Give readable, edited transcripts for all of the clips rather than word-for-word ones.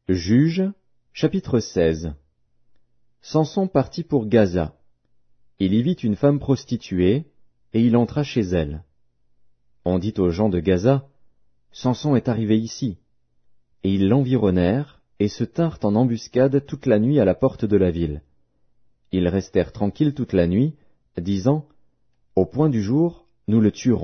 Juges, chapitre 16. Samson partit pour Gaza. Il y vit une femme prostituée, et il entra chez elle. On dit aux gens de Gaza, « Samson est arrivé ici. » Et ils l'environnèrent, et se tinrent en embuscade toute la nuit à la porte de la ville. Ils restèrent tranquilles toute la nuit, disant, « Au point du jour, nous le tuerons. »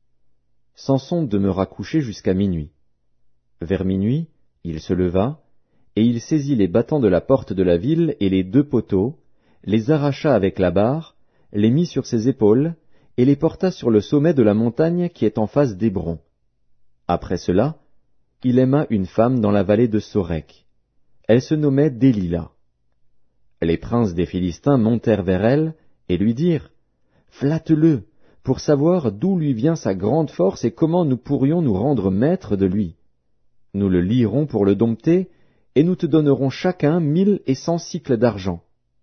Samson demeura couché jusqu'à minuit. Vers minuit, il se leva, et il saisit les battants de la porte de la ville et les 2 poteaux, les arracha avec la barre, les mit sur ses épaules, et les porta sur le sommet de la montagne qui est en face d'Hébron. Après cela, il aima une femme dans la vallée de Sorek. Elle se nommait Délila. Les princes des Philistins montèrent vers elle, et lui dirent, « Flatte-le, pour savoir d'où lui vient sa grande force et comment nous pourrions nous rendre maîtres de lui. Nous le lierons pour le dompter, et nous te donnerons chacun 1100 sicles d'argent. »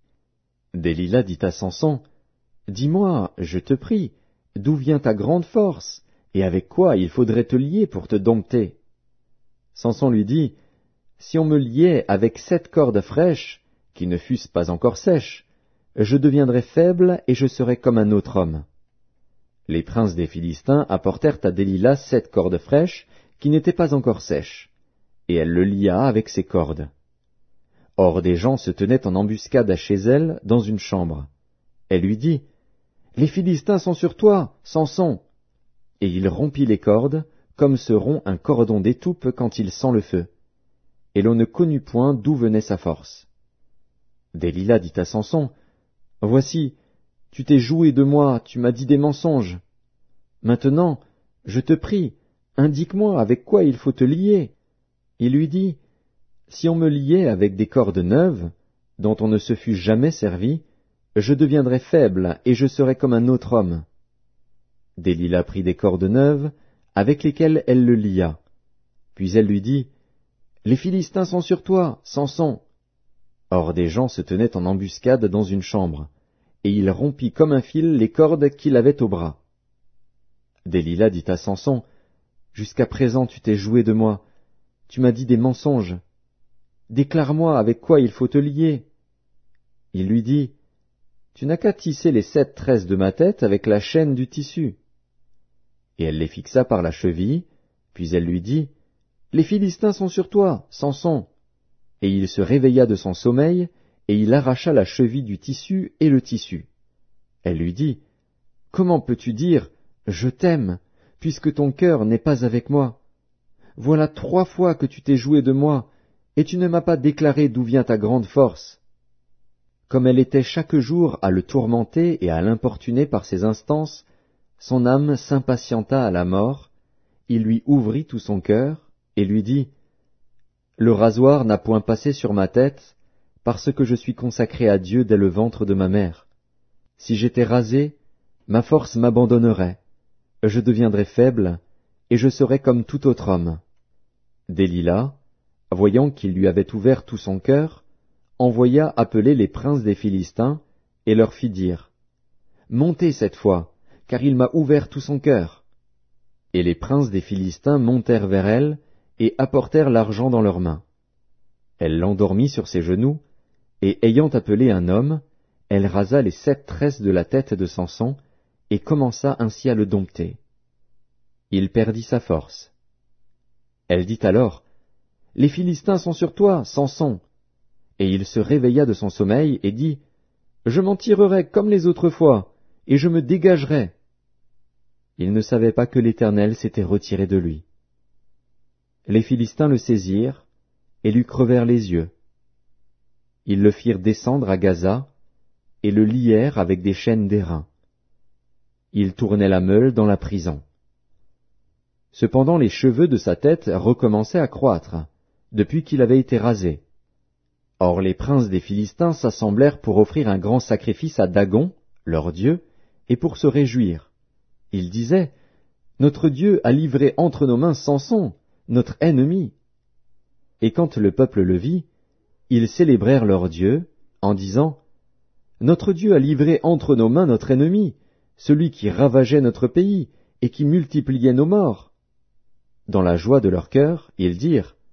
Délila dit à Samson, « Dis-moi, je te prie, d'où vient ta grande force, et avec quoi il faudrait te lier pour te dompter ?» Samson lui dit, « Si on me liait avec 7 cordes fraîches, qui ne fussent pas encore sèches, je deviendrais faible et je serais comme un autre homme. » Les princes des Philistins apportèrent à Délila 7 cordes fraîches, qui n'étaient pas encore sèches, et elle le lia avec ses cordes. Or des gens se tenaient en embuscade chez elle, dans une chambre. Elle lui dit, « Les Philistins sont sur toi, Samson !» Et il rompit les cordes, comme se rompt un cordon d'étoupe quand il sent le feu. Et l'on ne connut point d'où venait sa force. Délila dit à Samson, « Voici, tu t'es joué de moi, tu m'as dit des mensonges. Maintenant, je te prie, indique-moi avec quoi il faut te lier. » Il lui dit, « Si on me liait avec des cordes neuves, dont on ne se fût jamais servi, je deviendrais faible et je serais comme un autre homme. » Délila prit des cordes neuves, avec lesquelles elle le lia. Puis elle lui dit, « Les Philistins sont sur toi, Samson !» Or des gens se tenaient en embuscade dans une chambre, et il rompit comme un fil les cordes qu'il avait au bras. Délila dit à Samson, « Jusqu'à présent tu t'es joué de moi, tu m'as dit des mensonges. Déclare-moi avec quoi il faut te lier. » Il lui dit, « Tu n'as qu'à tisser les 7 tresses de ma tête avec la chaîne du tissu. » Et elle les fixa par la cheville, puis elle lui dit, « Les Philistins sont sur toi, Samson !» Et il se réveilla de son sommeil, et il arracha la cheville du tissu et le tissu. Elle lui dit, « Comment peux-tu dire, je t'aime, puisque ton cœur n'est pas avec moi? Voilà 3 fois que tu t'es joué de moi, et tu ne m'as pas déclaré d'où vient ta grande force. » Comme elle était chaque jour à le tourmenter et à l'importuner par ses instances, son âme s'impatienta à la mort, il lui ouvrit tout son cœur, et lui dit, « Le rasoir n'a point passé sur ma tête, parce que je suis consacré à Dieu dès le ventre de ma mère. Si j'étais rasé, ma force m'abandonnerait, je deviendrais faible, et je serais comme tout autre homme. » Délila, voyant qu'il lui avait ouvert tout son cœur, envoya appeler les princes des Philistins, et leur fit dire, « Montez cette fois, car il m'a ouvert tout son cœur. » Et les princes des Philistins montèrent vers elle, et apportèrent l'argent dans leurs mains. Elle l'endormit sur ses genoux, et ayant appelé un homme, elle rasa les 7 tresses de la tête de Samson, et commença ainsi à le dompter. Il perdit sa force. Elle dit alors, « Les Philistins sont sur toi, Samson !» Et il se réveilla de son sommeil et dit, « Je m'en tirerai comme les autres fois, et je me dégagerai. » Il ne savait pas que l'Éternel s'était retiré de lui. Les Philistins le saisirent, et lui crevèrent les yeux. Ils le firent descendre à Gaza, et le lièrent avec des chaînes d'airain. Il tournait la meule dans la prison. Cependant les cheveux de sa tête recommençaient à croître, depuis qu'il avait été rasé. Or les princes des Philistins s'assemblèrent pour offrir un grand sacrifice à Dagon, leur dieu, et pour se réjouir. Ils disaient, « Notre Dieu a livré entre nos mains Samson, notre ennemi. » Et quand le peuple le vit, ils célébrèrent leur Dieu, en disant, « Notre Dieu a livré entre nos mains notre ennemi, celui qui ravageait notre pays et qui multipliait nos morts. » Dans la joie de leur cœur, ils dirent,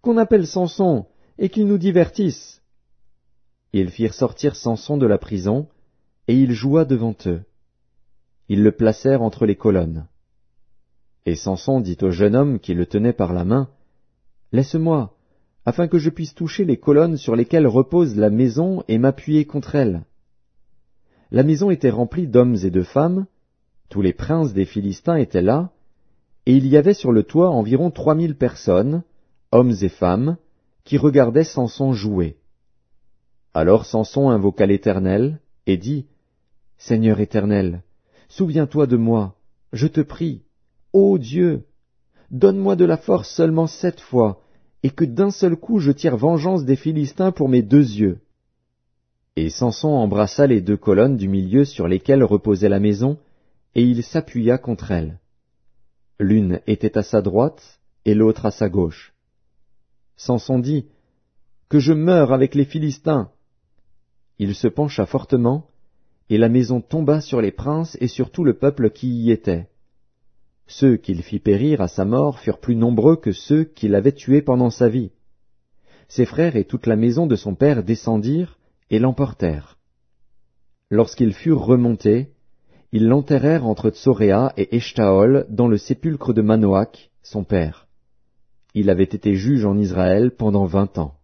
qu'on appelle Samson, et qu'il nous divertisse. » Ils firent sortir Samson de la prison, et il joua devant eux. Ils le placèrent entre les colonnes. Et Samson dit au jeune homme qui le tenait par la main, « Laisse-moi, afin que je puisse toucher les colonnes sur lesquelles repose la maison et m'appuyer contre elles. » La maison était remplie d'hommes et de femmes, tous les princes des Philistins étaient là, et il y avait sur le toit environ 3000 personnes, hommes et femmes, qui regardaient Samson jouer. Alors Samson invoqua l'Éternel, et dit, « Seigneur Éternel, souviens-toi de moi, je te prie, ô Dieu, donne-moi de la force seulement 7 fois, et que d'un seul coup je tire vengeance des Philistins pour mes 2 yeux. » Et Samson embrassa les 2 colonnes du milieu sur lesquelles reposait la maison, et il s'appuya contre elles. L'une était à sa droite, et l'autre à sa gauche. Samson dit, « Que je meure avec les Philistins !» Il se pencha fortement, et la maison tomba sur les princes et sur tout le peuple qui y était. Ceux qu'il fit périr à sa mort furent plus nombreux que ceux qu'il avait tués pendant sa vie. Ses frères et toute la maison de son père descendirent et l'emportèrent. Lorsqu'ils furent remontés, ils l'enterrèrent entre Tsoréa et Eshtaol dans le sépulcre de Manoach, son père. Il avait été juge en Israël pendant 20 ans.